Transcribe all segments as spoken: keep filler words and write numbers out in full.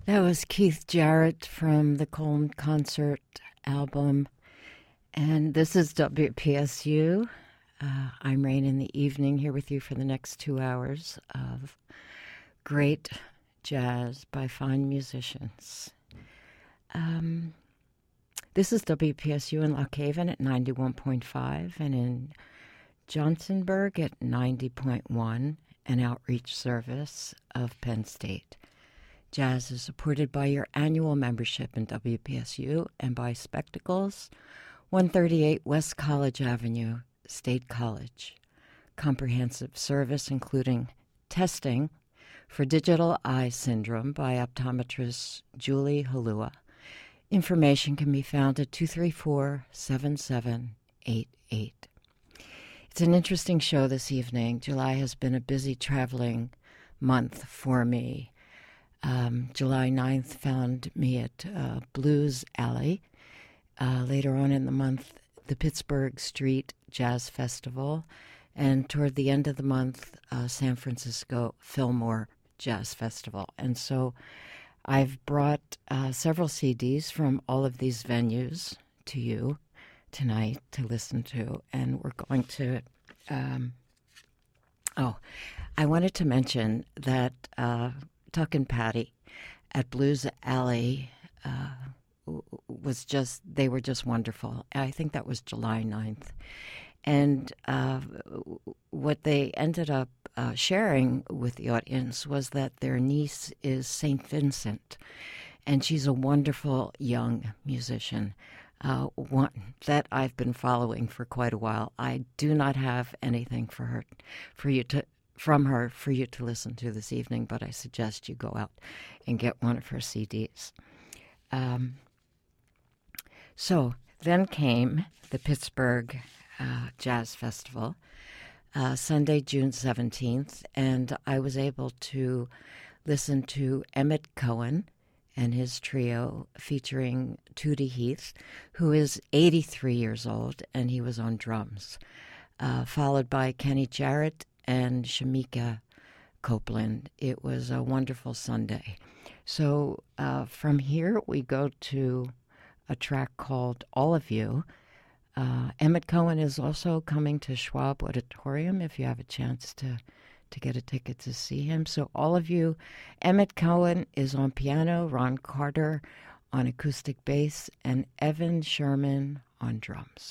That was Keith Jarrett from the Colm Concert album. And this is W P S U. Uh, I'm Rain in the Evening, here with you for the next two hours of great jazz by fine musicians. Um, this is W P S U in Lock Haven at ninety-one point five and in Johnsonburg at ninety point one, an outreach service of Penn State. Jazz is supported by your annual membership in W P S U and by Spectacles, one thirty-eight West College Avenue, State College. Comprehensive service including testing for digital eye syndrome by optometrist Julie Halua. Information can be found at two three four, seven seven eight eight. It's an interesting show this evening. July has been a busy traveling month for me. Um, July ninth found me at uh, Blues Alley. Uh, later on in the month, the Pittsburgh Street Jazz Festival. And toward the end of the month, uh, San Francisco Fillmore Jazz Festival. And so I've brought uh, several C Ds from all of these venues to you tonight to listen to. And we're going to... Um, oh, I wanted to mention that... Uh, Tuck and Patty at Blues Alley uh, was just, they were just wonderful. I think that was July ninth. And uh, what they ended up uh, sharing with the audience was that their niece is Saint Vincent, and she's a wonderful young musician, uh, one that I've been following for quite a while. I do not have anything for her, for you to from her for you to listen to this evening, but I suggest you go out and get one of her C Ds. Um, so then came the Pittsburgh uh, Jazz Festival, uh, Sunday, June seventeenth, and I was able to listen to Emmett Cohen and his trio featuring Tootie Heath, who is eighty-three years old, and he was on drums, uh, followed by Kenny Jarrett and Shamika Copeland. It was a wonderful Sunday. So uh, from here, we go to a track called All of You. Uh, Emmett Cohen is also coming to Schwab Auditorium if you have a chance to, to get a ticket to see him. So All of You, Emmett Cohen is on piano, Ron Carter on acoustic bass, and Evan Sherman on drums.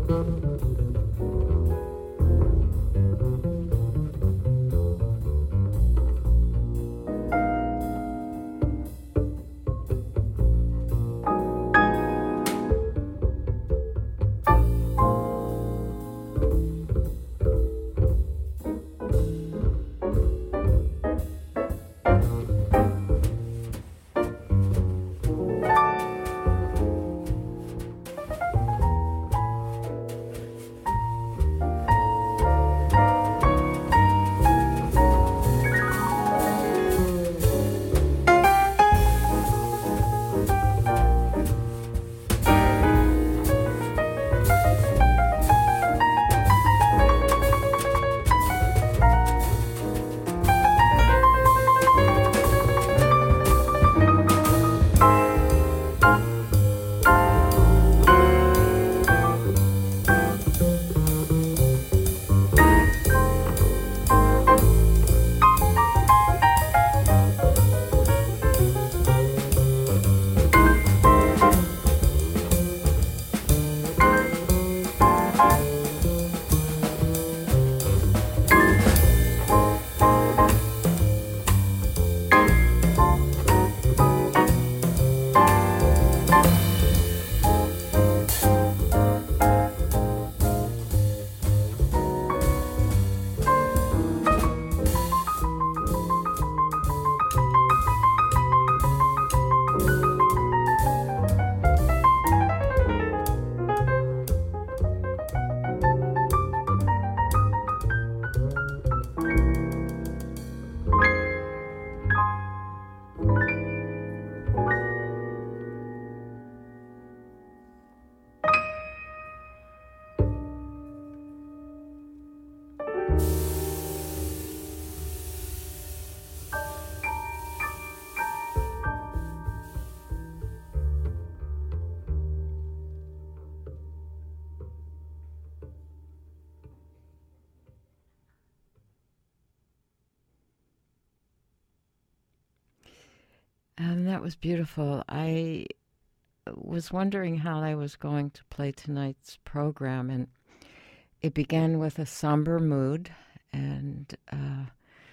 Um, that was beautiful. I was wondering how I was going to play tonight's program, and it began with a somber mood and uh,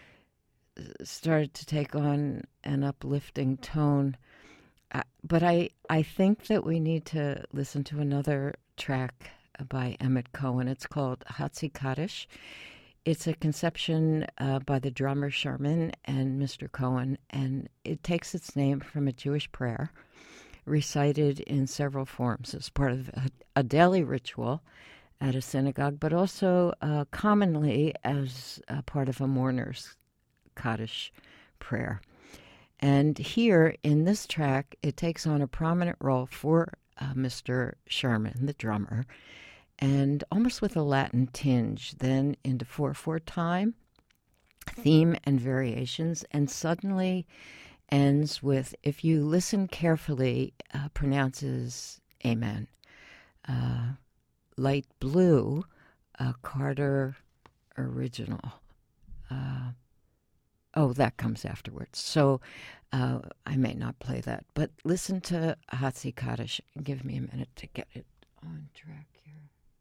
started to take on an uplifting tone. Uh, but I, I think that we need to listen to another track by Emmett Cohen. It's called Hatzi Kaddish. It's a conception uh, by the drummer Sherman and Mister Cohen, and it takes its name from a Jewish prayer recited in several forms as part of a, a daily ritual at a synagogue, but also uh, commonly as a part of a mourner's Kaddish prayer. And here in this track, it takes on a prominent role for uh, Mister Sherman, the drummer, and almost with a Latin tinge, then into four four time, theme and variations, and suddenly ends with, if you listen carefully, uh, pronounces Amen. Uh, light blue, uh, Carter original. Uh, oh, that comes afterwards. So uh, I may not play that, but listen to Hatzi Kaddish. Give me a minute to get it on track here.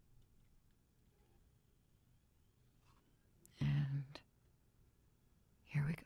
And here we go.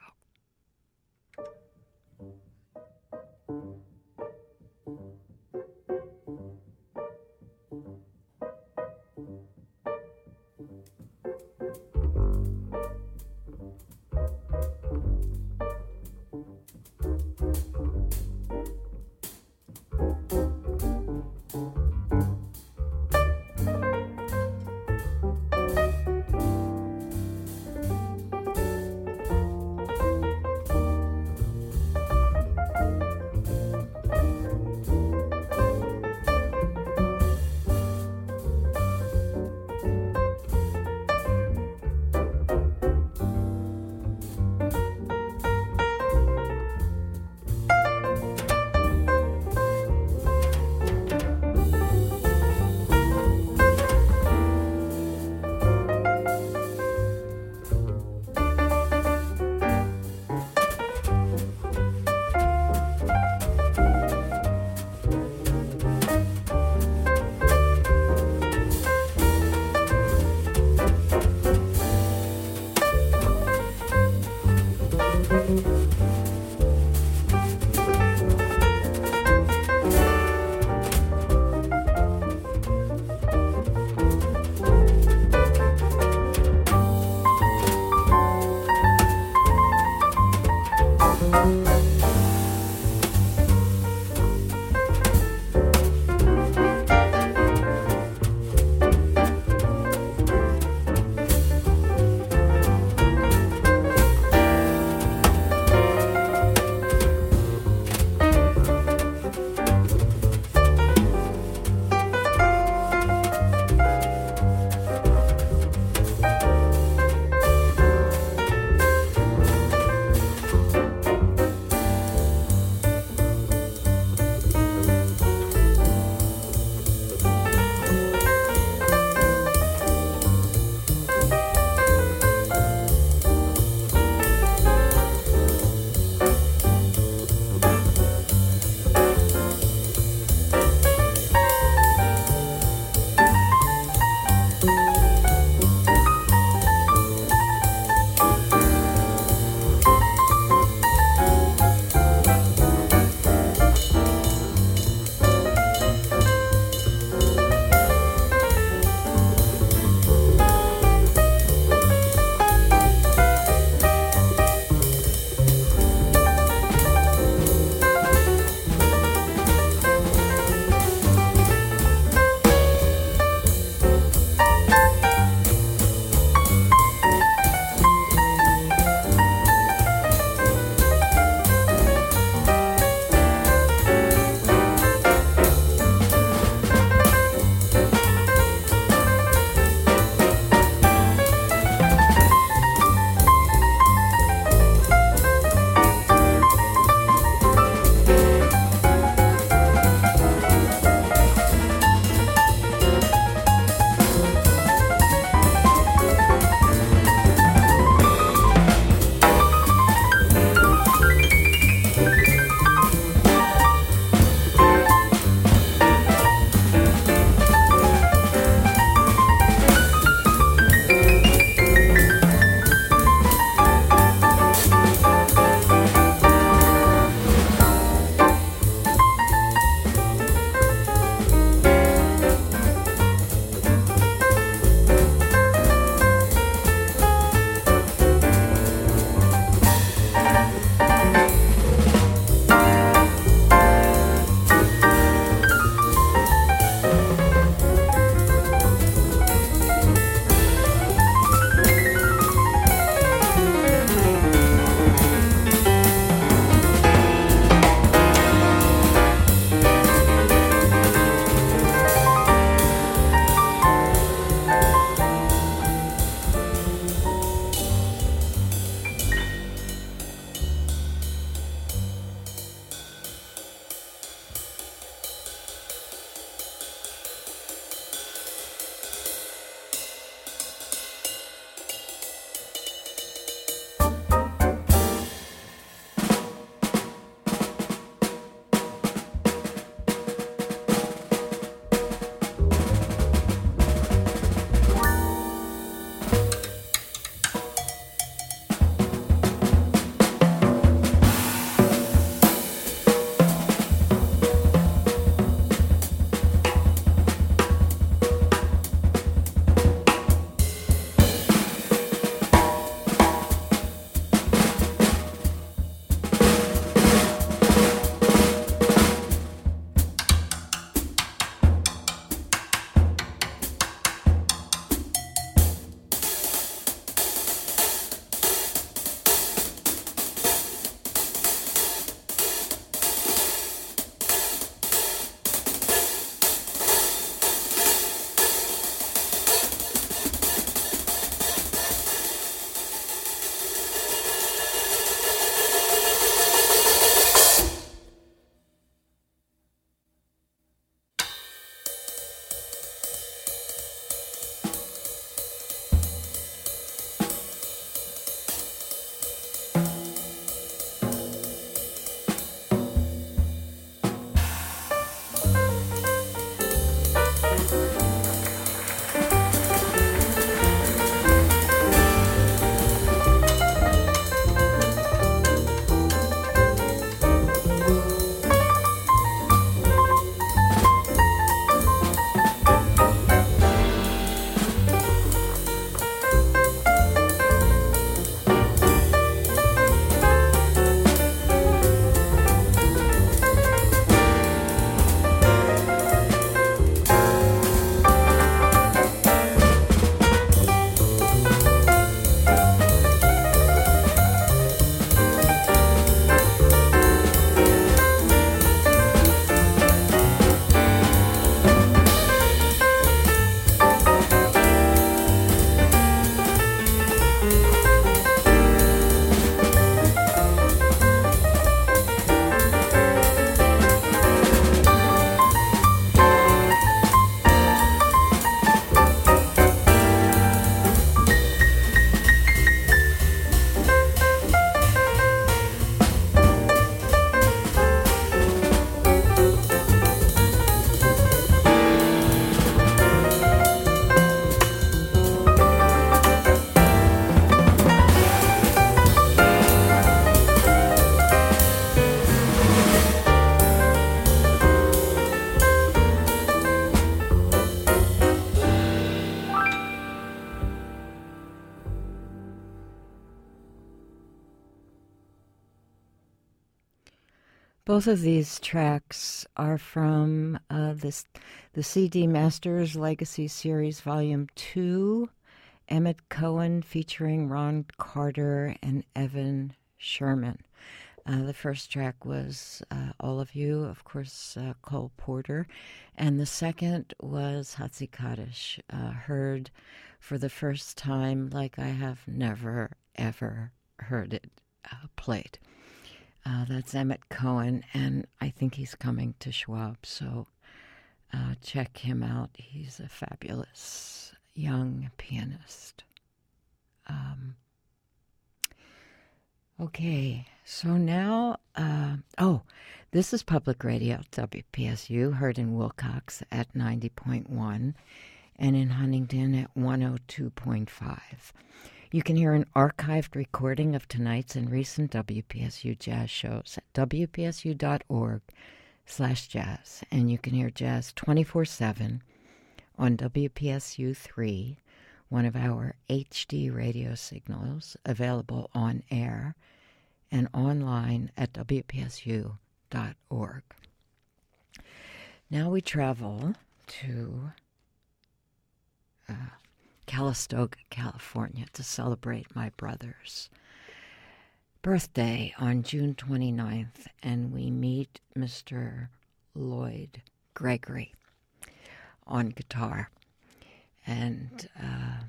Both of these tracks are from uh, this the C D Masters Legacy Series Volume two, Emmett Cohen featuring Ron Carter and Evan Sherman. Uh, the first track was uh, All of You, of course, uh, Cole Porter, and the second was Hatzi Kaddish, uh, heard for the first time like I have never, ever heard it uh, played. Uh, that's Emmett Cohen, and I think he's coming to Schwab, so uh, check him out. He's a fabulous young pianist. Um, okay, so now, uh, oh, this is Public Radio, W P S U, heard in Wilcox at ninety point one and in Huntington at one oh two point five. You can hear an archived recording of tonight's and recent W P S U jazz shows at w p s u dot org slash jazz. And you can hear jazz twenty-four seven on W P S U three, one of our H D radio signals available on air and online at w p s u dot org. Now we travel to Uh, Calistoga, California, to celebrate my brother's birthday on June twenty-ninth, and we meet Mister Lloyd Gregory on guitar, and uh,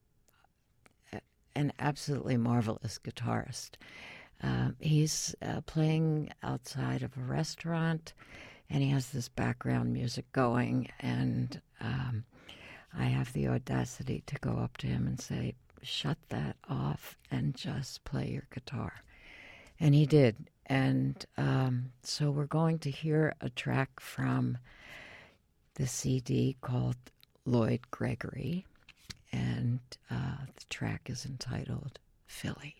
an absolutely marvelous guitarist. Uh, he's uh, playing outside of a restaurant, and he has this background music going, and um, I have the audacity to go up to him and say, shut that off and just play your guitar. And he did. And um, so we're going to hear a track from the C D called Lloyd Gregory. And uh, the track is entitled Philly.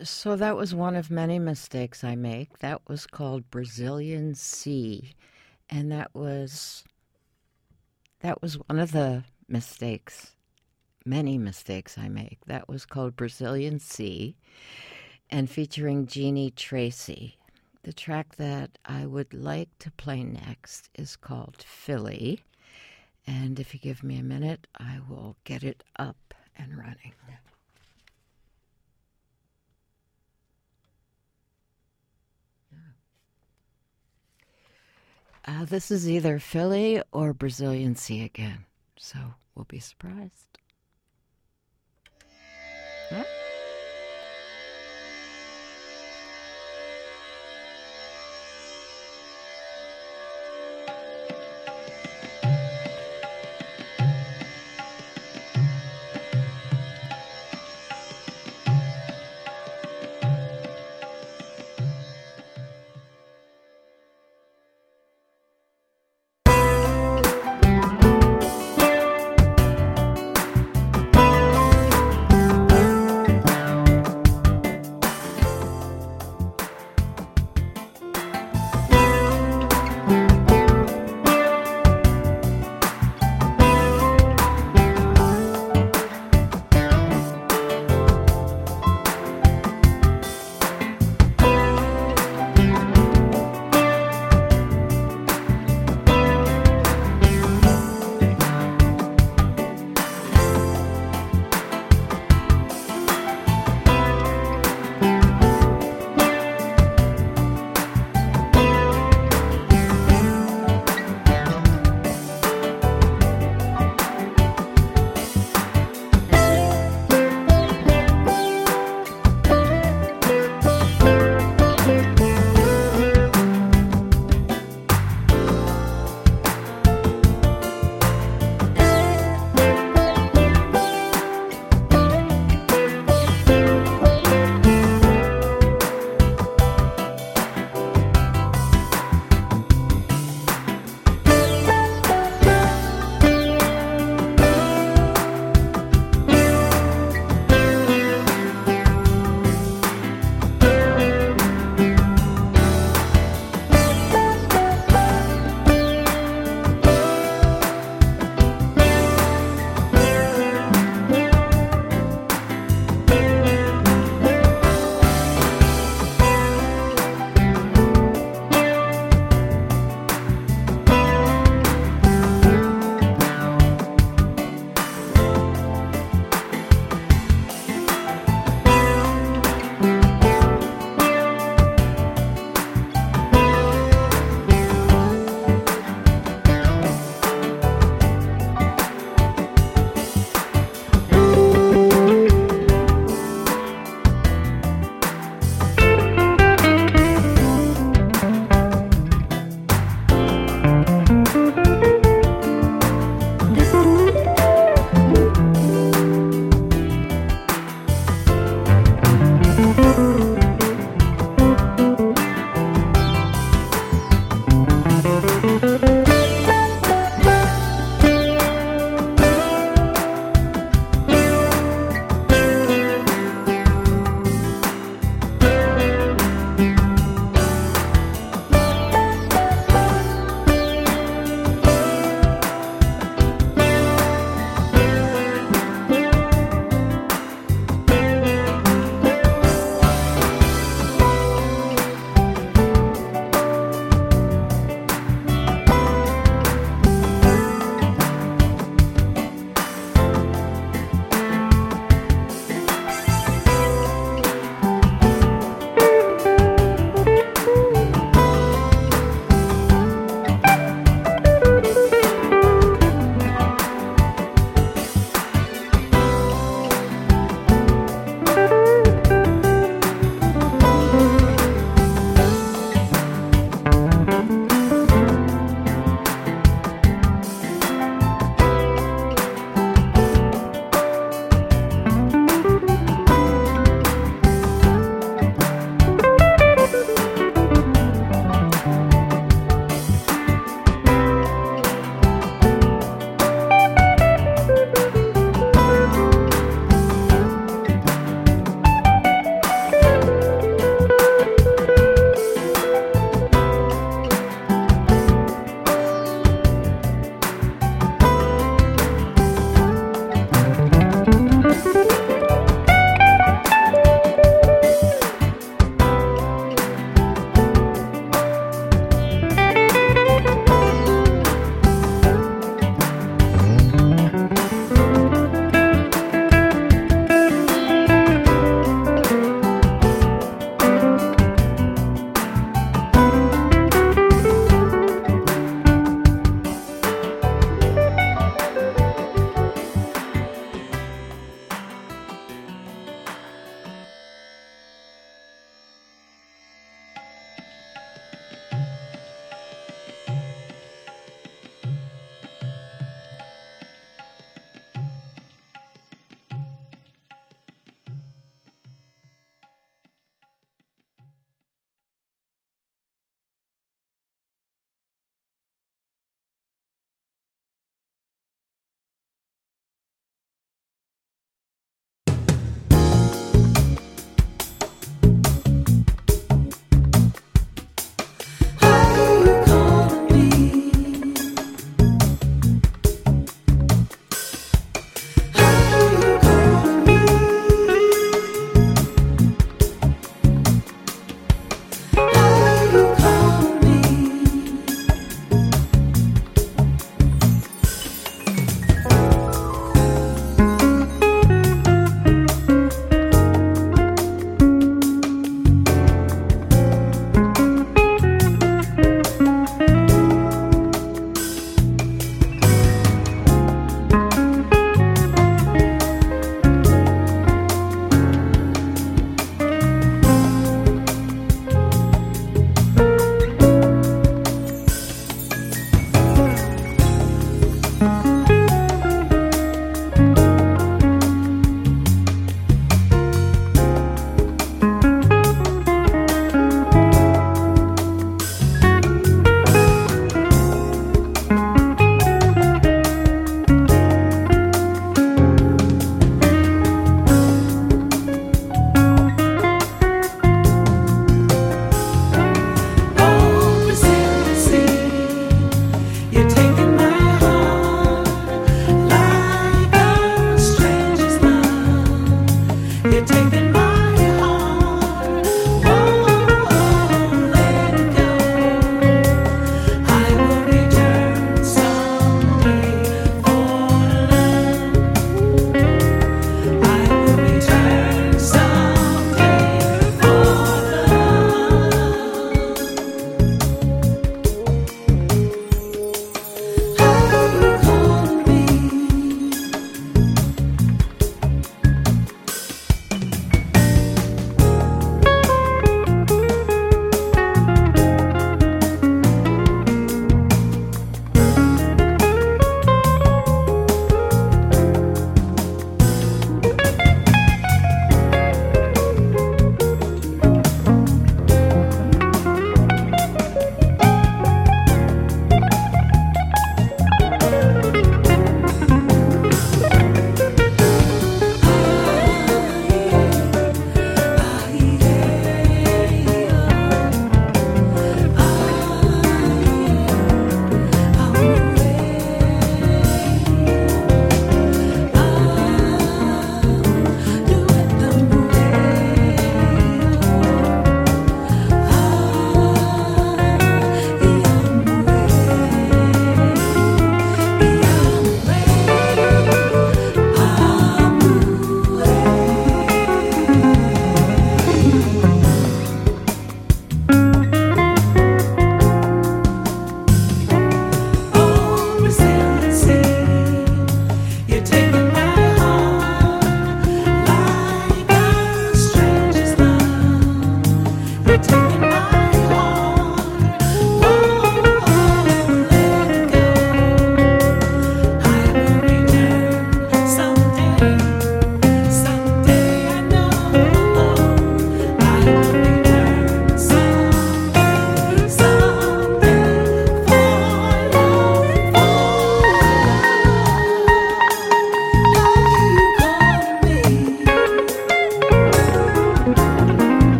So that was one of many mistakes I make. That was called Brazilian Sea, and that was that was one of the mistakes, many mistakes I make. That was called Brazilian Sea, and featuring Jeannie Tracy. The track that I would like to play next is called Philly, and if you give me a minute, I will get it up and running. Uh, this is either Philly or Brazilian Sea again, so we'll be surprised. Huh?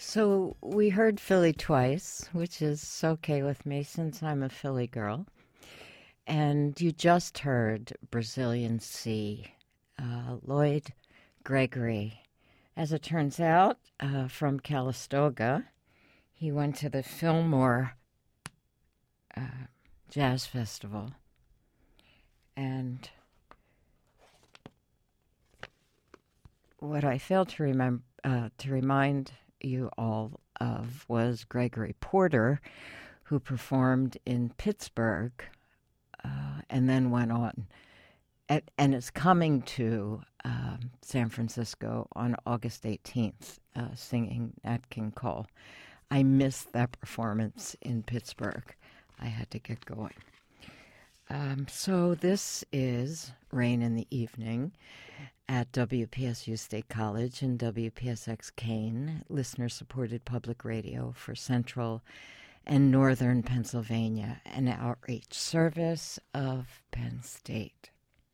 So we heard Philly twice, which is okay with me since I'm a Philly girl. And you just heard Brazilian Sea, uh, Lloyd Gregory. As it turns out, uh, from Calistoga, he went to the Fillmore uh, Jazz Festival. And what I failed to remember uh, to remind you all of was Gregory Porter, who performed in Pittsburgh uh, and then went on at, and is coming to um, San Francisco on August eighteenth, uh, singing Nat King Cole. I missed that performance in Pittsburgh. I had to get going. Um, so this is Rain in the Evening at W P S U State College and W P S X Kane, listener-supported public radio for Central and Northern Pennsylvania, an outreach service of Penn State.